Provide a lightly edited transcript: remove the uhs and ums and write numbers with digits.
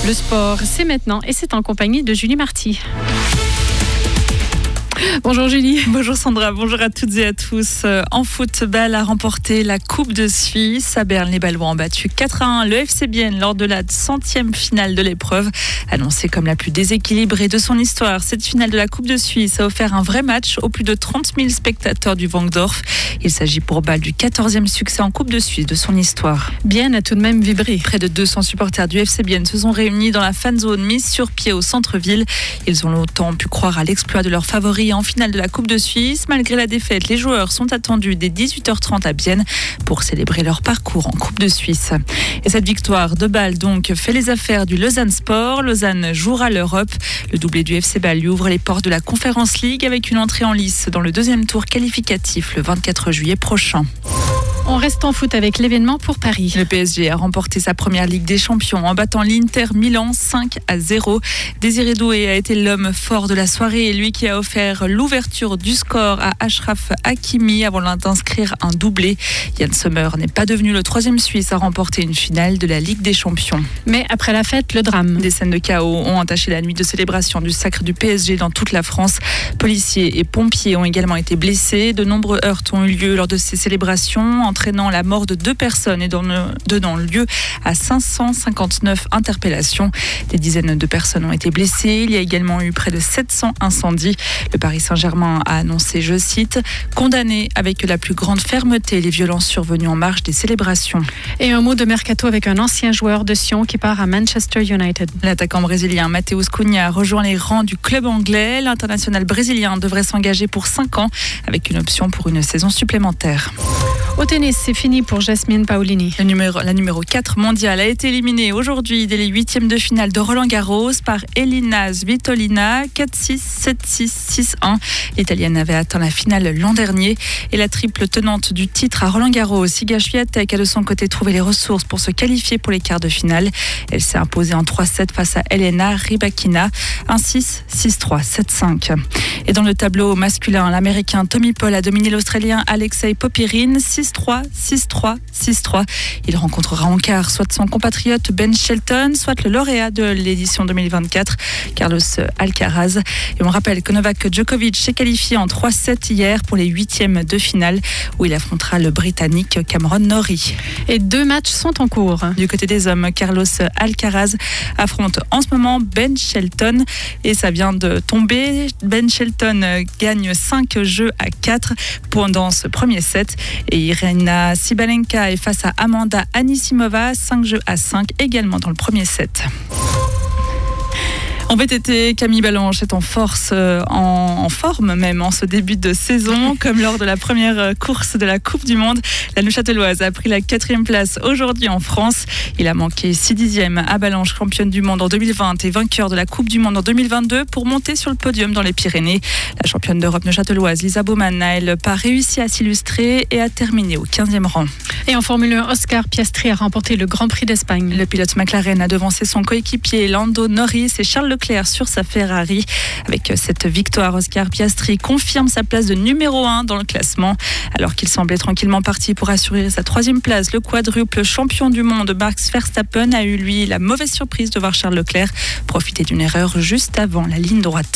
Le sport, c'est maintenant et c'est en compagnie de Julie Marty. Bonjour Julie. Bonjour Sandra, bonjour à toutes et à tous. En foot, Bâle a remporté la Coupe de Suisse. À Berne, les Bâlois ont battu 4-1 le FC Bienne lors de la 100e finale de l'épreuve. Annoncée comme la plus déséquilibrée de son histoire, cette finale de la Coupe de Suisse a offert un vrai match aux plus de 30 000 spectateurs du Wankdorf. Il s'agit pour Bâle du 14e succès en Coupe de Suisse de son histoire. Bienne a tout de même vibré. Près de 200 supporters du FC Bienne se sont réunis dans la fan zone mise sur pied au centre-ville. Ils ont longtemps pu croire à l'exploit de leurs favoris en finale de la Coupe de Suisse. Malgré la défaite, les joueurs sont attendus dès 18h30 à Bienne pour célébrer leur parcours en Coupe de Suisse. Et cette victoire de Bâle donc fait les affaires du Lausanne Sport. Lausanne jouera l'Europe. Le doublé du FC Bâle lui ouvre les portes de la Conference League avec une entrée en lice dans le deuxième tour qualificatif le 24 juillet prochain. On reste en foot avec l'événement pour Paris. Le PSG a remporté sa première Ligue des Champions en battant l'Inter Milan 5-0. Désiré Doué a été l'homme fort de la soirée et lui qui a offert l'ouverture du score à Achraf Hakimi avant d'inscrire un doublé. Yann Sommer n'est pas devenu le troisième Suisse à remporter une finale de la Ligue des Champions. Mais après la fête, le drame. Des scènes de chaos ont entaché la nuit de célébration du sacre du PSG dans toute la France. Policiers et pompiers ont également été blessés. De nombreux heurts ont eu lieu lors de ces célébrations, entraînant la mort de 2 personnes et donnant lieu à 559 interpellations. Des dizaines de personnes ont été blessées. Il y a également eu près de 700 incendies. Le Paris Saint-Germain a annoncé, je cite, « condamner avec la plus grande fermeté les violences survenues en marge des célébrations ». Et un mot de mercato avec un ancien joueur de Sion qui part à Manchester United. L'attaquant brésilien Matheus Cunha rejoint les rangs du club anglais. L'international brésilien devrait s'engager pour 5 ans avec une option pour une saison supplémentaire. Au tennis, c'est fini pour Jasmine Paolini. La numéro 4 mondiale a été éliminée aujourd'hui dès les 8e de finale de Roland-Garros par Elina Svitolina, 4-6, 7-6, 6-1. L'Italienne avait atteint la finale l'an dernier et la triple tenante du titre à Roland-Garros, Iga Swiatek, a de son côté trouvé les ressources pour se qualifier pour les quarts de finale. Elle s'est imposée en 3-7 face à Elena Rybakina, 1-6, 6-3, 7-5. Et dans le tableau masculin, l'Américain Tommy Paul a dominé l'Australien Alexei Popyrin, 6-3, 6-3, 6-3. Il rencontrera en quart soit son compatriote Ben Shelton, soit le lauréat de l'édition 2024, Carlos Alcaraz. Et on rappelle que Novak Djokovic s'est qualifié en 3-7 hier pour les 8e de finale où il affrontera le Britannique Cameron Norrie. Et 2 matchs sont en cours. Du côté des hommes, Carlos Alcaraz affronte en ce moment Ben Shelton et ça vient de tomber. Ben Shelton gagne 5 jeux à 4 pendant ce premier set et Irina Sibalenka est face à Amanda Anisimova, 5 jeux à 5 également dans le premier set. En VTT, Camille Balanche est en force, en forme même en ce début de saison, comme lors de la première course de la Coupe du Monde. La Neuchâteloise a pris la 4e place aujourd'hui en France. Il a manqué 6 dixièmes à Balanche, championne du monde en 2020 et vainqueur de la Coupe du Monde en 2022 pour monter sur le podium dans les Pyrénées. La championne d'Europe neuchâteloise, Lisa Baumann, n'a elle pas réussi à s'illustrer et a terminé au 15e rang. Et en Formule 1, Oscar Piastri a remporté le Grand Prix d'Espagne. Le pilote McLaren a devancé son coéquipier Lando Norris et Charles Leclerc sur sa Ferrari. Avec cette victoire, Oscar Piastri confirme sa place de numéro 1 dans le classement. Alors qu'il semblait tranquillement parti pour assurer sa 3e place, le quadruple champion du monde Max Verstappen a eu lui la mauvaise surprise de voir Charles Leclerc profiter d'une erreur juste avant la ligne droite.